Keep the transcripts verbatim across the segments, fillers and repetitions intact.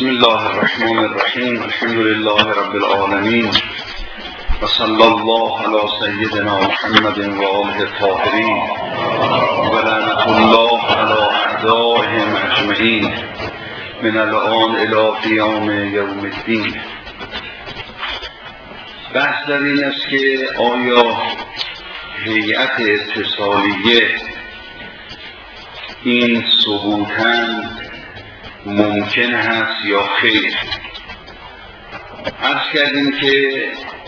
بسم الله الرحمن الرحیم. الحمد لله رب العالمین و صلی الله علی سیدنا محمد و آله الطاهرین و لعنة الله علی اعدائهم اجمعین من الآن الی قیام یوم الدین. بحث در این است که آیا هیئت اتصالیه این ثبوتاً ممکن هست یا خیر؟ عرض کردیم که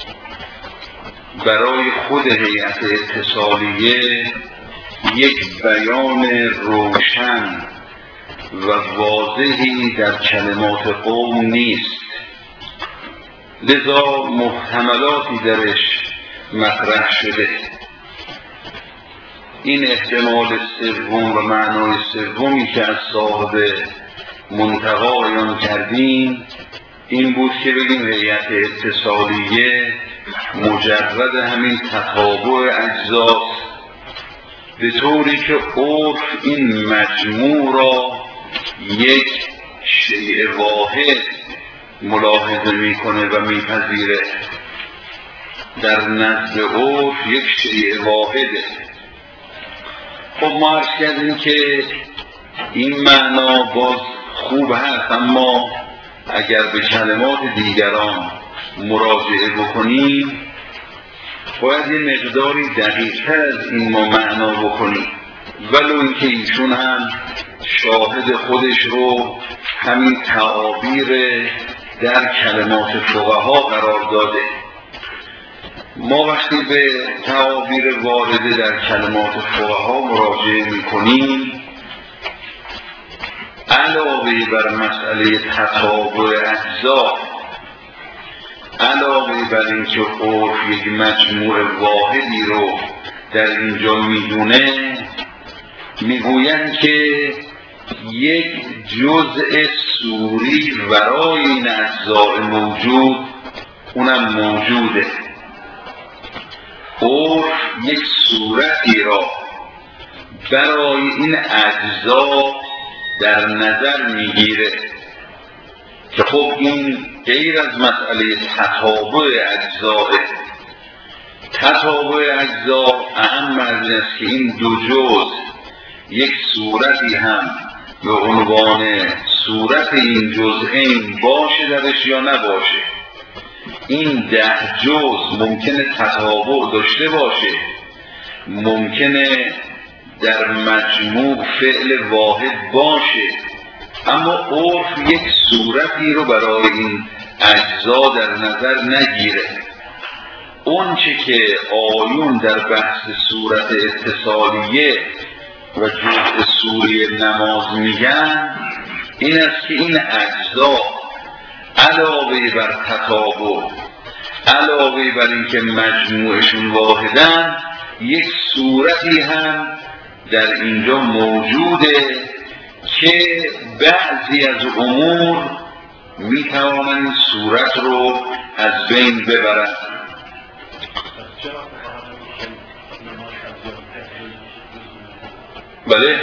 برای خود هیئت اتصالیه یک بیان روشن و واضحی در کلمات قوم نیست، لذا محتملاتی درش مطرح شده. این احتمال سوم و معنای سومی که از صاحب منتقا بیان کردیم این بود که بگیم هیئت اتصالیه مجرد همین تتابع اجزاست، به طوری که عرف این مجموع را یک شیء واحد ملاحظه میکنه و میپذیره. در نزد عرف یک شیء واحده. خب ما عرض کردیم که این معنا باز خوب هست، اما اگر به کلمات دیگران مراجعه بکنیم باید یه مقداری دقیق‌تر از این ما معنا بکنیم، ولو اینکه ایشون هم شاهد خودش رو همین تعابیر در کلمات فقها قرار داده. ما وقتی به تعابیر وارده در کلمات فقها مراجعه میکنیم علاوه بر مسئله تتابع اجزا، علاوه بر اینکه عرف یک مجموع واحدی رو در اینجا میدونه، میگویند که یک جزء صوری ورای این اجزاء موجود اونم موجوده. عرف یک صورتی را برای این اجزا در نظر میگیره که خب این غیر از مسئله تتابع اجزاه. تتابع اجزا اهم از این است که این دو جزء یک صورتی هم به عنوان صورت این جزئین باشه درش یا نباشه. این ده جزء ممکنه تتابع داشته باشه، ممکنه در مجموع فعل واحد باشه، اما عرف یک صورتی رو برای این اجزا در نظر نگیره. اون چه که آیون در بحث صورت اتصالیه و جزء سوری نماز میگن این است که این اجزا علاوه بر تتابع، علاوه بر اینکه مجموعشون واحدن، یک صورتی هم در اینجا موجوده که بعضی از امور میتوانند این صورت رو از بین ببرند. بله،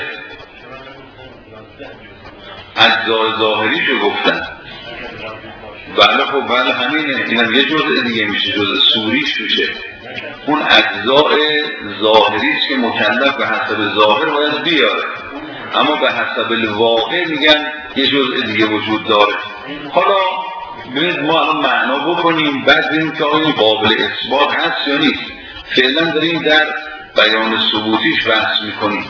اجزای ظاهریشو گفتن. بله خب بله همینه، اینم یه جزء دیگه میشه، جزء سوریش میشه. اون اجزاء ظاهریست که مکلف به حسب ظاهر باید بیاره، اما به حسب الواقع میگن یه جزء دیگه وجود داره. حالا ببینید ما الان معنا بکنیم، بعد ببینیم که آیا قابل اثبات هست یا نیست. فعلا داریم در بیان ثبوتیش بحث میکنیم.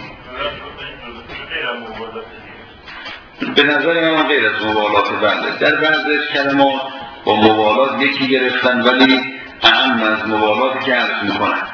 به نظر من غیر از موالات بنده در بعضی از کلمات با موالات یکی گرفتن، ولی اهم از موالات که عرض میکنن.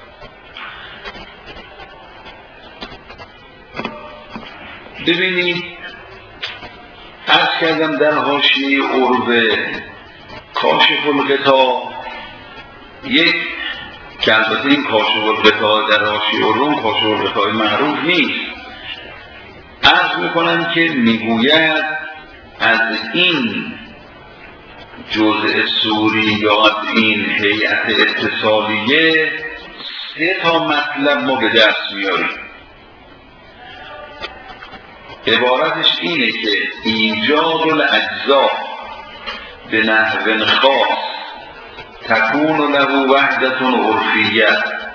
ببینید عرض کردم در حاشیه عرب کاشف الغطا یک که البته این کاشف الغطا در حاشیه عرب کاشف الغطا معروف نیست. عرض میکنم که میگوید از این جزء سوری یا از این هیئت اتصالیه سه تا مطلب ما به دست میاریم. عبارتش اینه که ایجاد الاجزا به نحو خاص تکون له وحدة عرفیه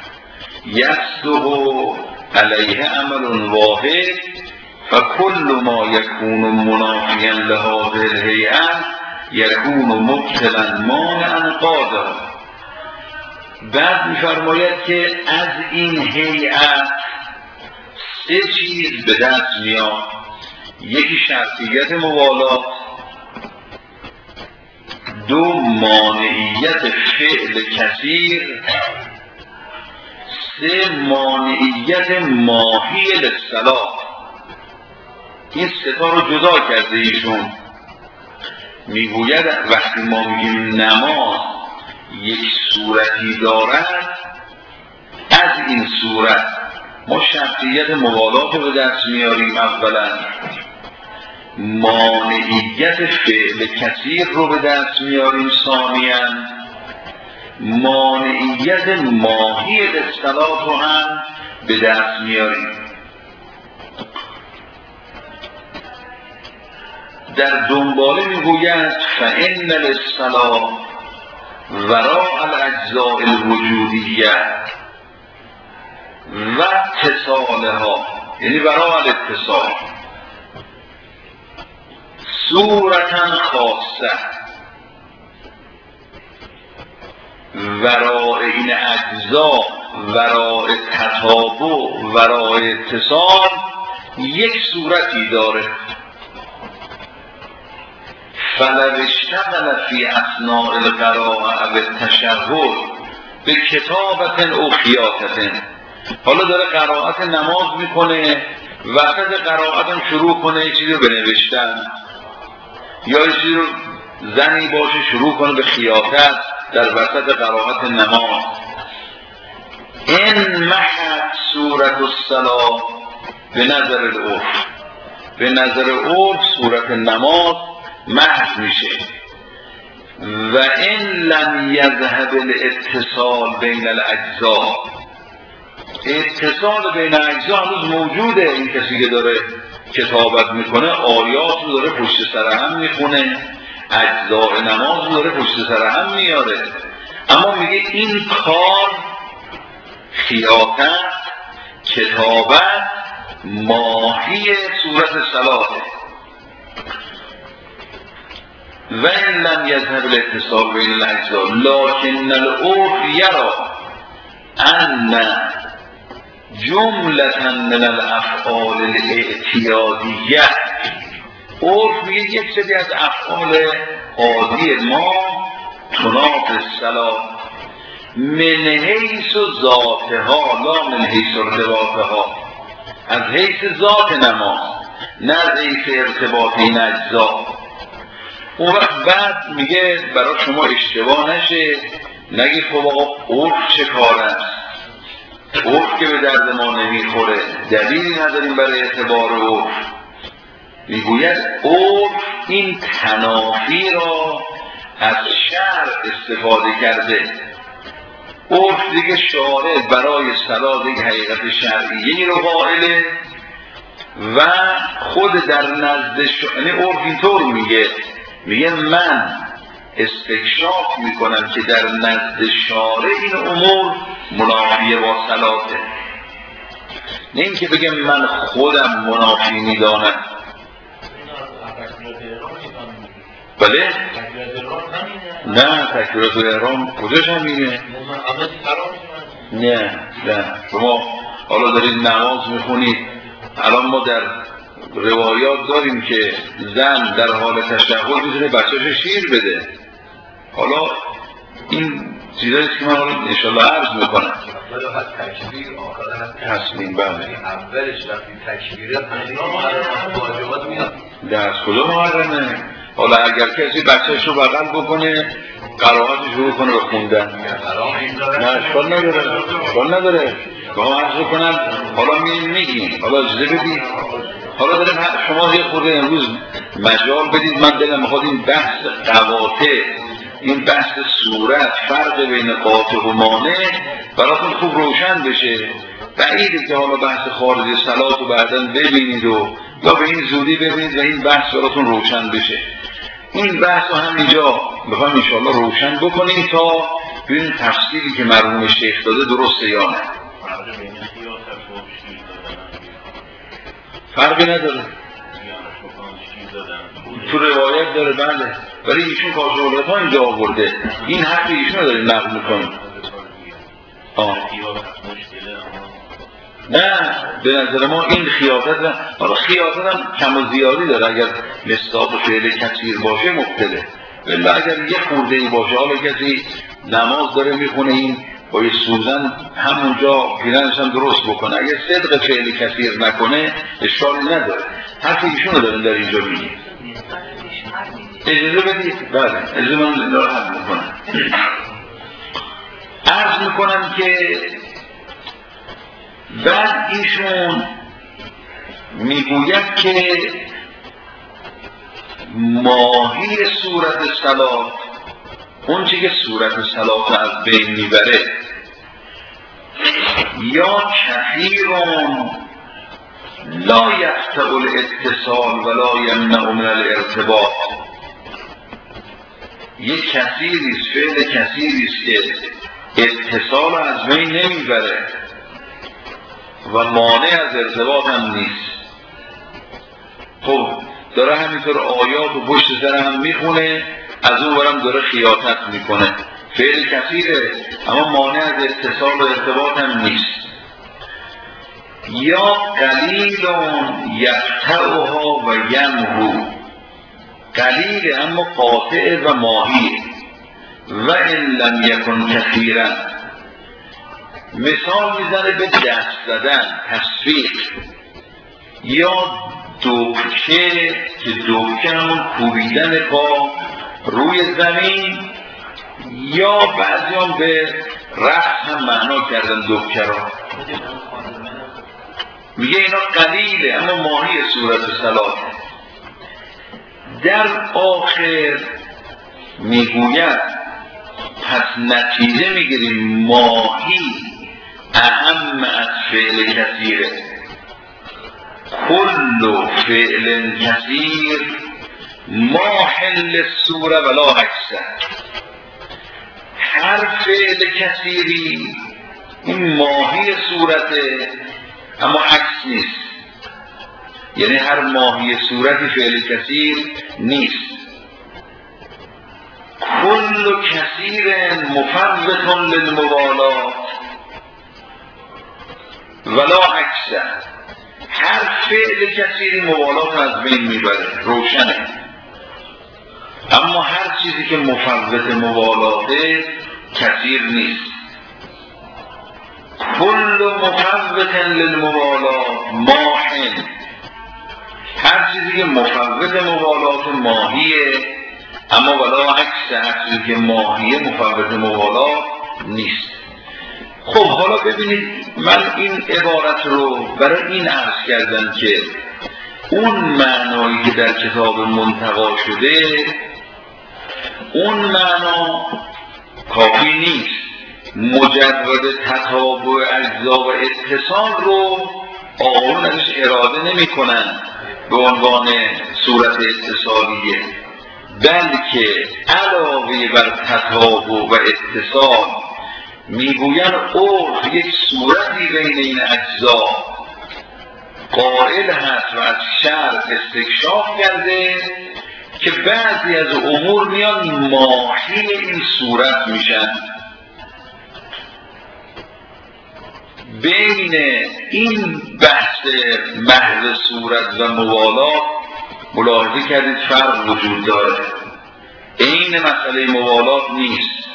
یصدق علیه عمل واحد فکل ما یکون منافیا لهذه الهیئه یکون مبطلا مانعا قادرا. بعد می‌فرماید که از این هیئت سه چیز به دست میاد. یکی شرطیت موالات، دو مانعیت فعل کثیر، سه مانعیت ماهی للصلاة. این سه تا رو جدا کرده ایشون. میگوید وقتی ما میگیم نماز یک صورتی دارد، از این صورت ما شرطیت موالات رو به دست میاریم اولا، مانعیت فعل کثیر رو به دست میاریم ثانیاً، مانعیت ماهی للصلاة رو هم به دست میاریم. در دنباله میگوید فإن للصلاة وراء الاجزاء الوجودیه و اتصالها، یعنی وراء الاتصال، صورتا خاصه، وراء این اجزا، وراء تتابع، وراء اتصال یک صورتی داره. فلو اشتغل فی اثناء القراءة و التشهد به کتابت او خیاطت. حالا داره قرائت نماز میکنه، وسط قرائتم شروع کنه چیزی رو بنوشتن، یا چیزی رو زنی باشه شروع کنه به خیاطت در وسط قرائت نماز. این محت صورت الصلاة به نظر العرف، به نظر عرف صورت نماز محو میشه. و این لم یذهب الاتصال بین الاجزا، اتصال بین اجزا هنوز موجوده. این کسی که داره کتابت میکنه آیات رو داره پشت سر هم میخونه، اجزاء نماز رو داره پشت سر هم میاره، اما میگه این کار خیاطت، کتابت ماهی صورت صلاته. و این لم یذهب الاتصال بین الاجزاء لکن العرف یرا ان جملة من الافعال الاعتیادیه، عرف میگه یک سری از افعال عادی ما تناف الصلاة من حیث ذاتها لا من حیث ارتباطها، از حیث ذات نماز نه از حیث ارتباط این اجزا. اون وقت بعد میگه برای شما اشتباه نشه، نگی خب آقا عرف چه کار است، عرف که به درد ما نمیخوره، دلیلی نداریم برای اعتبار عرف. میگوید عرف این تنافی را از شرع استفاده کرده. عرف دیگه شارع برای صلاح یک حقیقت شرعیه رو قائله و خود در نزد شارع، یعنی عرف اینطور میگه، میگه من استکشاف میکنم که در نزد شارع این امور منافیه با صلاته، نه اینکه بگم من خودم منافی میدانم. بله؟ نه تکبیرات الاحرام کجاش همینه؟ نه نه شما حالا دارید نماز میخونید، الان ما در روایات داریم که زن در حال تشهد میتونه بچه‌ش شیر بده. حالا این چیزایی که من حالا انشالله عرض میکنم تکبیر آخر تسلیم. بله اولش وقتی تکبیره واجبات میاد در از کجا محرمه؟ حالا اگر کسی بچه‌ش رو بغل بکنه قرائت شروع کنه به خوندن، نه اشکال نداره، اشکال نداره. با هم عرض کنم حالا میگیم، حالا اجازه بدید، حالا داریم شما یه خورده امروز مجال بدید، من دلم میخواد این بحث قواطع، این بحث صورت، فرق بین قاطع و مانع براتون خوب روشن بشه. بعیده که حالا بحث خارج صلات رو بعداً ببینید و یا به این زودی ببینید و این بحث براتون روشن بشه. این بحث رو هم اینجا بخوایم انشاءالله روشن بکنیم تا ببینیم تفسیری که مرحوم شیخ داده درسته یا نه. فرقی نداره، تو روایت داره بله، ولی ایشون کاشف ها اینجا آورده، این حرف ایشون رو داریم نقل میکنیم. آه نه به نظر ما این خیاطت هم، حالا خیاطت هم کم و زیادی داره، اگر مصداق و فعل کثیر باشه مبتله، ولی اگر یه خورده ای باشه، حالا کسی نماز داره میخونه این با یه سوزن همونجا پیرنش هم درست بکنه، اگر صدق فعل کثیر نکنه اشکالی نداره. حرف ایشون رو داریم در اینجا میگیم. اجازه بدید بله اجازه من داره حل میکنم. عرض میکنم که بعد ایشون میگوید که ماهی صورت صلات، اون چی که صورت صلات از بین میبره، یا کثیرون لا یقطع الاتصال ولا یمنع من الارتباط، یک کثیریست، فعل کثیریست که اتصال از بین نمیبره و مانع از ارتباط هم نیست. خب داره همینطور آیات و پشت سر هم میخونه، از اون برم داره خیاطت میکنه، فعل کثیره اما مانع از اتصال و ارتباط هم نیست. یا قلیلون یقطعها و یمحو، قلیل اما قاطع و ماهی، و ان لم یکن کثیرا، مثال میزنه به دست زدن، تصفیق، یا دکه که دکه همون کوبیدن پا روی زمین، یا بعضی هم به رقص هم معنا کردن دکه را، میگه اینا قلیله اما ماهی صورت صلات. در آخر میگوید پس نتیجه میگیریم ماهی اهم از فعل کثیره، کل فعل کثیر ماحل الصوره ولا عکسه، هر فعل کثیری این ماهی صورته اما عکس نیست، یعنی هر ماهی صورتی فعل کثیر نیست. کل کثیر مفوت للموالات ولا عکسه، هر فعل کثیری موالات از بین میبره، روشنه، اما هر چیزی که مفوت موالاته کثیر نیست. کل مفوت للموالات ماحن، هر چیزی که مفوت موالات ماهیه، اما ولا عکس، هر چیزی که ماهیه مفوت موالات نیست. خب حالا ببینید من این عبارت رو برای این عرض کردم که اون معنایی که در کتاب منتقا شده اون معنا کافی نیست، مجرد تتابع اجزا و اتصال رو آقایون ازش اراده نمی کنن به عنوان صورت اتصالیه، بلکه علاوه بر تتابع و اتصال میگوین عرف یک صورتی بین این اجزا قائل هست و از شرع استکشاف کرده که بعضی از امور میان ماهی این صورت میشن. بین این بحث محض صورت و موالات ملاحظه کردید فرق وجود داره، این مسئله موالات نیست.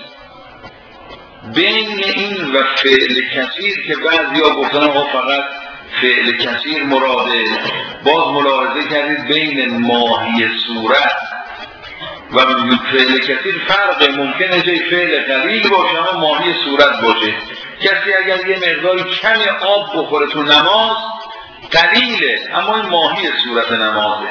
بین این و فعل کثیر که بعضی ها گفتن آقا فقط فعل کثیر مراده، باز ملاحظه کردید بین ماهی صورت و فعل کثیر فرقه، ممکنه جای فعل قلیل باشه اما ماهی صورت باشه. کسی اگر یه مقداری کمی آب بخوره تو نماز قلیله اما این ماهی صورت نمازه.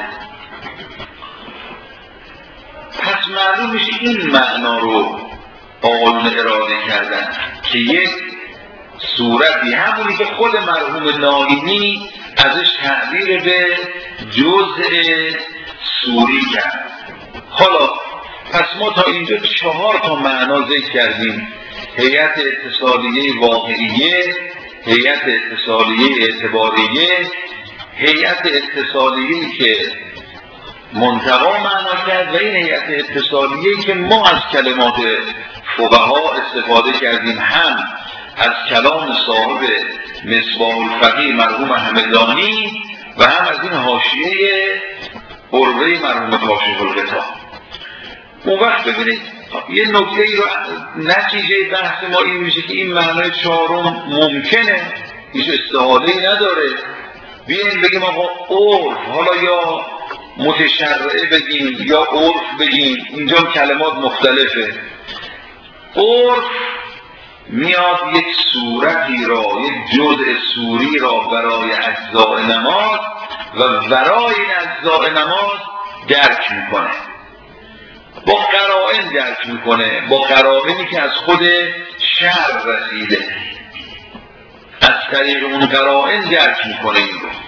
پس معلوم میشه این معنا رو آقایون اراده کردن که یک صورتی، همونی که خود مرحوم نائینی ازش تعبیر به جزء سوری کرد. حالا پس ما تا اینجا چهار تا معنا ذکر کردیم: هیئت اتصالیه واقعیه، هیئت اتصالیه اعتباریه، هیئت اتصالیه که منتقا معنا کرد و این هیئت اتصالیه که ما از کلمات فقها استفاده کردیم، هم از کلام صاحب مصباح الفقیه مرحوم همدانی و هم از این حاشیه قربه مرحوم کاشف الغطا. اون وقت ببینید یه نکته ای رو نتیجه بحث ما این میشه که این معنای چهارم ممکنه، هیچ استحاله‌ای نداره. بیاین بگیم آقا عرف، حالا یا متشرعه بگیم یا عرف بگیم، اینجا کلمات مختلفه. عرف میاد یک صورتی را، یک جزء سوری را برای اجزاء نماز و برای این اجزاء نماز درک میکنه، با قرائن درک میکنه، با قرائنی که از خود شرع رسیده، از طریق اون قرائن درک میکنه این رو.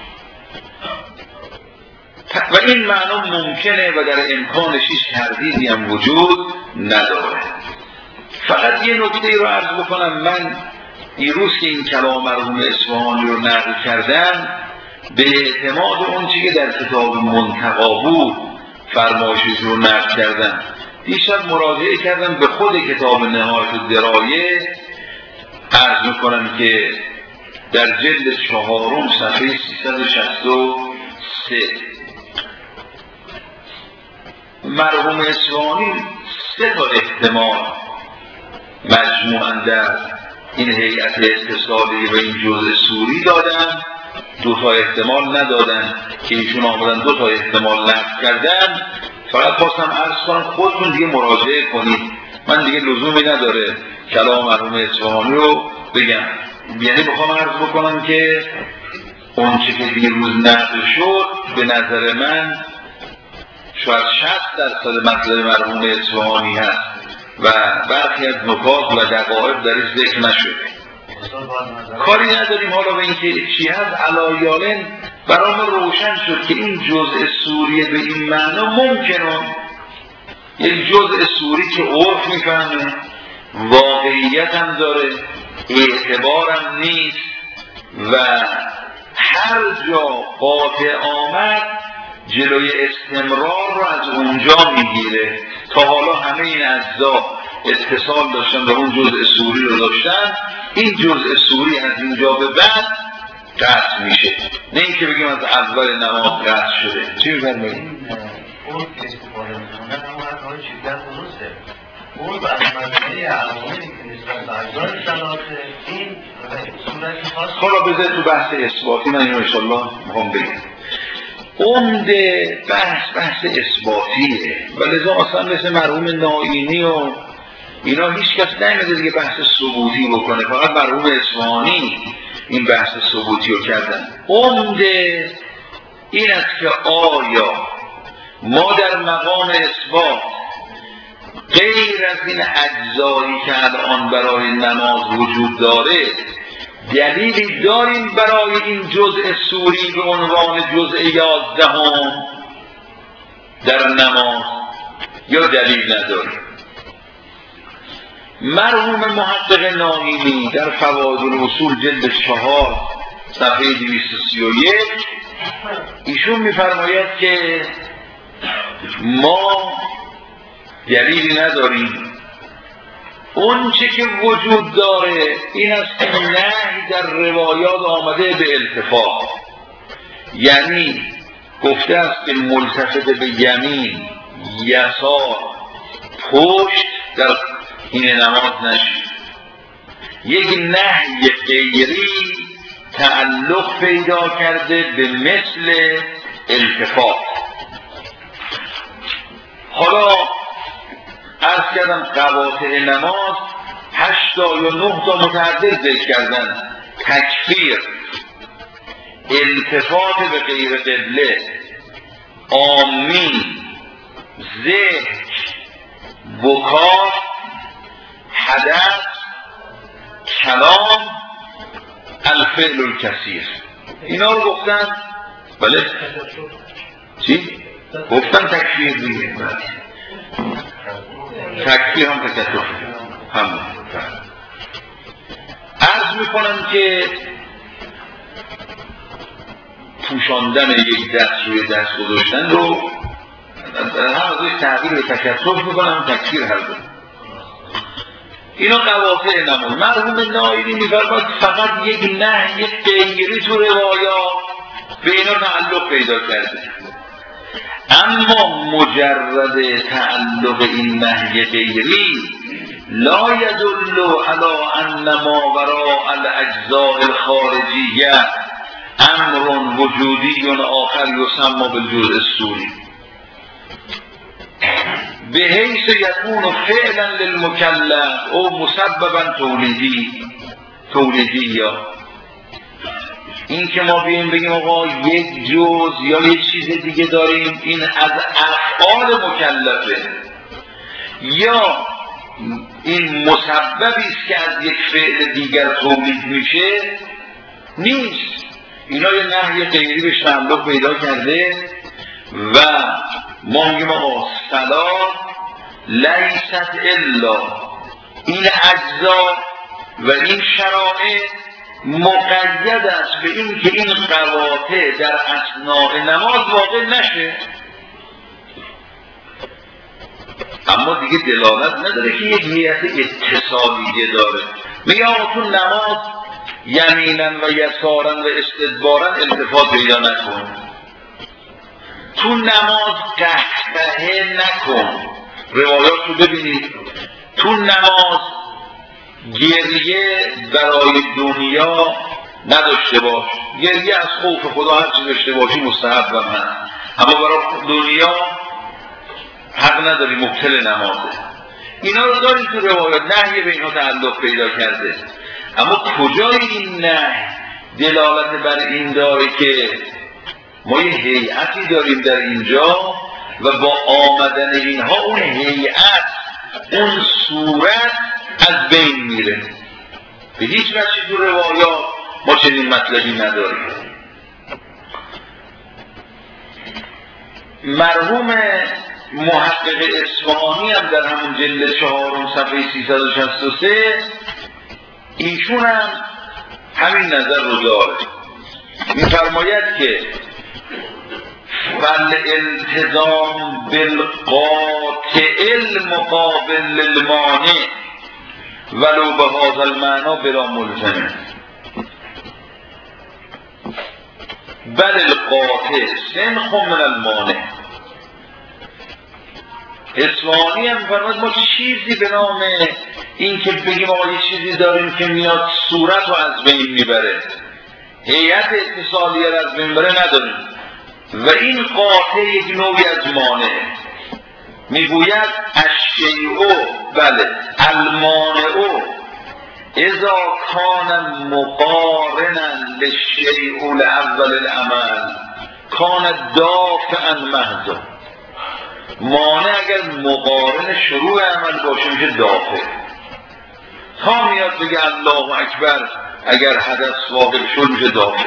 و این معنا ممکنه و در امکانش هیچ تردیدی هم وجود نداره. فقط یه نکته رو عرض بکنم، من دیروز که این کلام مرحوم اصفهانی رو نقل کردم به اعتماد اون چیزی که در کتاب منتقا بود فرمایشش رو نقل کردم. دیشب مراجعه کردم به خود کتاب نهایت الدرایه، عرض میکنم که در جلد چهارم صفحه سیصد و شصت و سه مرحوم اصفهانی سه تا احتمال مجموعاً در این هیئت اتصالی و این جزء سوری دادن، دو تا احتمال ندادن که ایشون آمدن دو تا احتمال نقل کردن. فقط خواستم عرض کنم خودتون دیگه مراجعه کنید، من دیگه لزومی نداره کلام مرحوم اصفهانی رو بگم. یعنی بخوام عرض بکنم که اون چه که دیروز نقل شد به نظر من شاید شصت درصد مطلب مرحوم اصفهانی هست و برخی از نکات و دقایق درش ذکر نشده. کاری نداریم حالا به اینکه چی هست، علایالن برام روشن شد که این جزء سوری به این معنا ممکنه، یک جزء سوری که عرف میفهمه، واقعیت هم داره، اعتبار هم نیست و هر جا قاطع آمد جلوی استمرار رو از اونجا میگیره. تا حالا همه این اجزا اتصال داشتن و اون جزء سوری رو داشتن، این جزء سوری از اینجا به بعد قطع میشه، نه اینکه بگیم از اول نماز قطع شده. چی می‌فرمایید؟ اون که استفاده می‌کنه اما از آن شدت درسته. اون بر مبنای علامتی که نسبت به اجزای صلاته این صورتی خاص. حالا بذار تو بحث اثباتی من اینو ان شاء الله می‌خوام بگم. عمده بحث بحث اثباتیه و لذا اصلا مثل مرحوم نائینی و اینا هیچ کس نمیده دیگه بحث ثبوتی بکنه، فقط مرحوم اصفهانی این بحث ثبوتی رو کردن. عمده این است که آیا ما در مقام اثبات غیر از این اجزایی که الان برای نماز وجود داره دلیلی داریم برای این جزء سوری به عنوان جزء یازدهم در نماز یا دلیل نداریم؟ مرحوم محقق نائینی در فواید الاصول جلد چهار صفحه دویست و سی و یک ایشون میفرماید که ما دلیلی نداریم، اون چه که وجود داره این است که نهی در روایات آمده به التفات، یعنی گفته است که ملتفت به یمین، یسار، پشت در این نماز نشید. یک نهی غیری تعلق پیدا کرده به مثل التفات. حالا عرض کردم قواطع نماز هشتا یا نه تا متعدد ذکر کردن: تکفیر، التفات به غیر قبله، آمین، ذکر، بکا، حدث، کلام الفعل الکثیر. اینا رو گفتن. بله چی؟ گفتن تکفیر دیگه. تکفیر هم تکفیر هم عرض میکنم که پوشاندن یک دست روی دست گذاشتن رو هم ازش تغییر به تکفیر میکنم تکفیر هر دو. اینا قواطع نمون. مرحوم نایری میفرماید فقط یک نهی غیری تو روایات به اینا تعلق پیدا کرده، اما مجرد تعلق این نهی غیری لا يدل على ان ما وراء الاجزاء الخارجیه امر وجودی آخر یسمى بالجزء السوری به حیث یکون فعلا للمکلف او مسببا تولیدی تولیدی یا این که ما بیم بگیم آقا یک جز یا یک چیز دیگه داریم این از افعال مکلفه یا این مسببی است که از یک فعل دیگر تولید میشه نیست. اینا یه نهی غیری به تعلق پیدا کرده و ما میگیم آقا صلاة لیست الا این اجزا و این شرائع مقید است به این که این قواطع در اثناء نماز واقع نشه، اما دیگه دلالت نداره که یک هیئت اتصالیه داره. میگه آقا تو نماز یمینا و یسارا و استدبارا التفات پیدا نکن، تو نماز قهقهه نکن. روایات رو ببینید، تو نماز گریه برای دنیا نداشته باش. گریه از خوف خدا هر چی داشته باشی مستحب و من، اما برای دنیا حق نداری، مبطل نمازه. اینا رو داریم تو روایات، نهی به اینا تعلق پیدا کرده. اما کجای این نهی دلالت بر این داره که ما یه هیئتی داریم در اینجا و با آمدن اینها اون هیئت اون صورت از بین میره. به هیچ وجه تو روایات ما چنین مطلبی نداریم. مرحوم محقق اصفهانی هم در همون جلد چهارم صفحه سیصد و شصت و سه ایشون هم همین نظر رو داره. می‌فرماید که فالالتزام بالقاطع المقابل للمانع ولو به هذا المعنى بلا ملزمه بل القاطع سنخ من المانع. اصفهانی هم فرماید ما چیزی به نام این که بگیم آقا یه چیزی داریم که میاد صورت رو از بین میبره، هیئت اتصالیه رو از بین میبره نداریم و این قاطع یک نوعی از مانع. میگوید الشیء بله المانع اذا کان مقارنا للشیء لاول العمل کان دافعا محضا. مانع اگر مقارن شروع عمل باشه میشه دافع. تا میاد بگه الله اکبر اگر حدث واقع شد میشه دافع.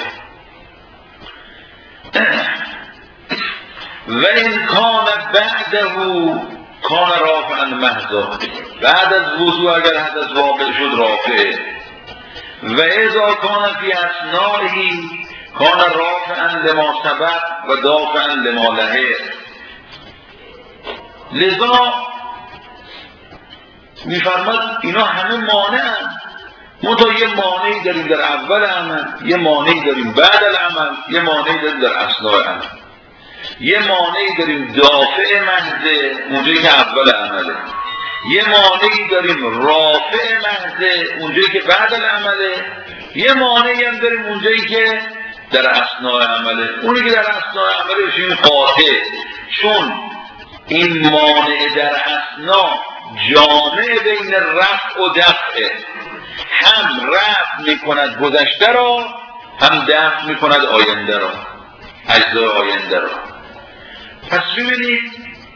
و این کان بعده کان رافعا محضا، بعد از وضوع اگر حدث واقع شد رافع. و اذا کان فی اثنائه کان رافعا لما سبق و دافعا لما لحق. لذا میفرماد اینا همه مانع هم. ما تا یه مانعی داریم در اول عمل، یه مانعی داریم بعد العمل، یه مانعی داریم در اثناء عمل، یه مانعی داریم دافع محضه اونجایی که اول عمله، یه مانعی داریم رافع محضه اونجایی که بعد العمله، یه مانعی هم داریم اونجایی که در اثناء عمله. اونی که در اثناء عمله بشیم قاطع، چون این مانع در اثناء جامع بین رفع و دفع، هم رفع میکند گذشته را هم دفع میکند آینده را، اجزای آینده را. پس ببینید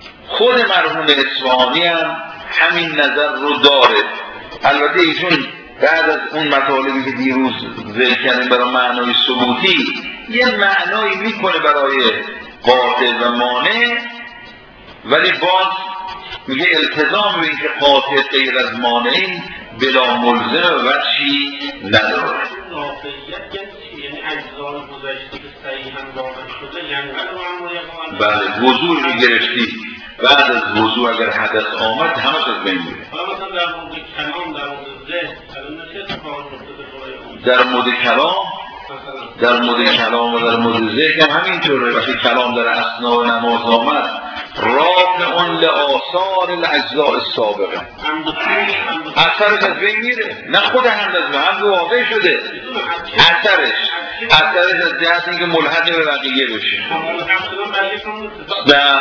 خود مرحوم اصفهانی هم همین نظر رو داره. البته ایشون بعد از اون مطالبی که دیروز ذکر کردیم برای معنای ثبوتی یه معنایی میکنه برای قاطع و مانع، ولی باز میگه التزام به اینکه قاطع غیر از مانع بلا ملزم و وجهی نداره. یعنی اجزای گذشته که صحیح هم داخل شده یعنی بله وضوع رو گرفتی بعد از وضوع اگر حدث آمد همش از بین میره. حالا مثلا در مورد کلام در مورد ذهن الان چه اتفاقی افتاده؟ در مورد کلام در مورد کلام و در مورد ذهن هم همینطوره. وقتی کلام در اثناء نماز آمد رافع لآثار الاجزاء السابقه اثرش از بین میره، نه خود هم از هم واقع شده اثرش اثرش از جهت اینکه ملحق به بقیه بشه. نه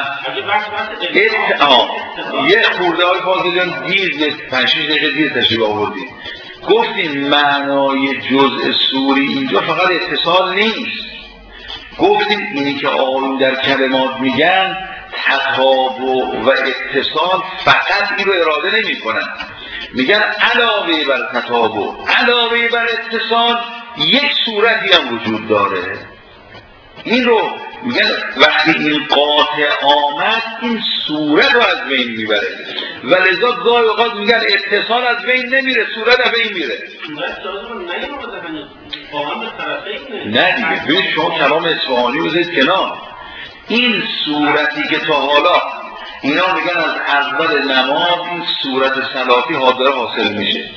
یه خورده های فاضلیان دیر یه پنج شش دقیقه دیر تشریف آوردیم گفتیم معنای جزء سوری اینجا فقط اتصال نیست. گفتیم اینی که آقایون در کلمات میگن تطابق و اتصال فقط این رو اراده نمی کنن، میگن علاوه بر تطابق علاوه بر اتصال یک صورتی هم وجود داره. این رو میگن وقتی این قاطع آمد این صورت رو از بین میبره و لذا گاهی اوقات میگن اتصال از بین نمیره صورت از بین میره. نه دیگه ببین شما کلام اصفهانی رو زید کنار، این صورتی که تا حالا اینا میگن از اول نماز این صورت صلاتی حاضر حاصل میشه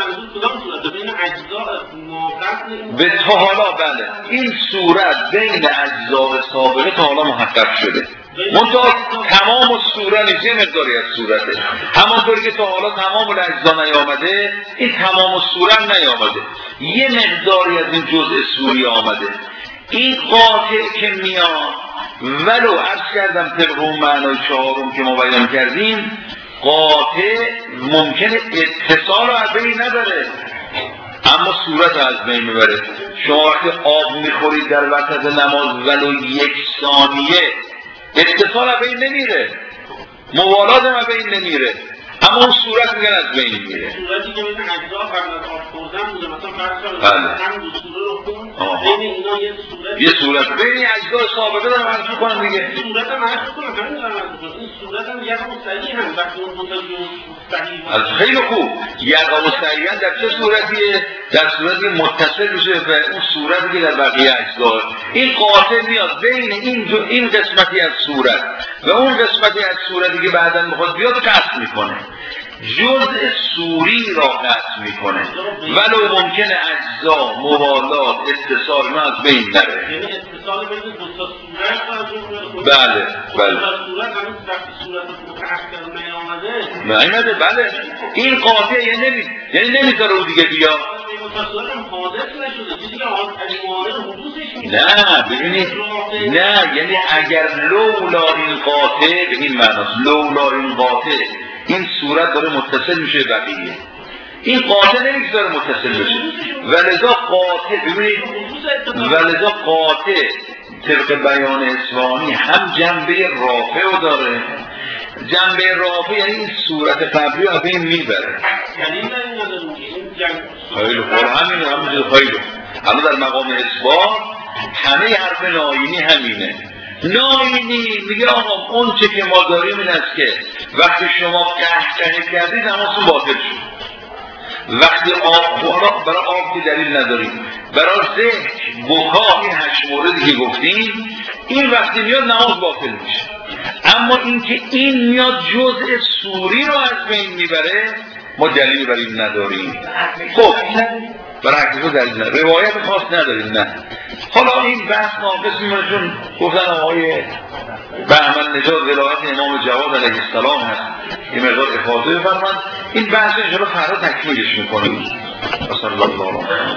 به تا حالا بله این صورت بین اجزاء سابقه تا حالا محقق شده منتها تمام الصوره نیست یه مقداری از صورته همانطوری که تا حالا تمام الاجزا نیامده این تمام الصوره نیامده یه مقداری از این جزء سوری آمده. این قاطع که میاد ولو عرض کردم طبق اون معنای چهارم که ما بیان کردیم قاطع ممکنه اتصال رو از بین نداره اما صورت رو از بین میبره. شما وقتی آب میخورید در وسط نماز ولو یک ثانیه اتصال از بین نمیره موالات هم از بین نمیره اما اون صورت میگن از بین میره. صورتی که بین اجزا قبل از آب خوردن بوده مثلا فرض کنید هم دو صورت رو خون بین اینا یه صورت یه صورت بین اجزا سابقه دارم عرض میکنم دیگه صورت هم عرض میکنم همین دارم عرض میکنم این صورت هم یقام صحیح هم وقتی اون دو تا صحیح از خیلی خوب یقام صحیح در چه صورتیه؟ در صورتی متصل میشه به اون صورتی که در بقیه اجزا. این قاطع میاد بین این جو این قسمتی از صورت و اون قسمتی از صورتی که بعداً میخواد بیاد قطع میکنه جزء سوری را قطع میکنه ولو ممکنه اجزا موالات اتصال ما از بین نره. یعنی اتصال بین دو تا صورت بله بله صورت همین وقتی صورت متأخر نیامده نیامده بله این قاطع یعنی نمی یعنی نمیذاره اون دیگه بیا نه ببینید نه یعنی اگر لولا این قاطع به این معناست لولا این قاطع این صورت داره متصل میشه بقیه این قاطع نمیذاره متصل بشه ولذا قاطع ببینید ولذا قاطع طبق بیان اصفهانی هم جنبه رافع داره جنبه رافع یعنی این صورت قبلی رو از بین میبره. خیلی خوب همینه همینه خیلی اما در مقام اثبات همه حرف ناینی همینه. ناینی میگه آقا اون چه که ما داریم این است که وقتی شما قهقه کردید نمازتون باطل شد. وقتی آب خورا برای آب که دلیل نداریم برای ذکر بکا این هشت موردی که گفتیم این وقتی میاد نماز باطل میشه. اما اینکه این میاد جزء سوری رو از بین میبره ما دلیل بر این نداریم. خب برای حقیقت دلیل نداریم روایت خاص نداریم نه. حالا این بحث ناقص میمونه چون گفتن آقای بهمن نژاد ولایت امام جواد علیه السلام هست این مقدار افاضه بفرمایند این بحث انشاءالله فردا تکمیلش میکنیم. صلی الله علیه و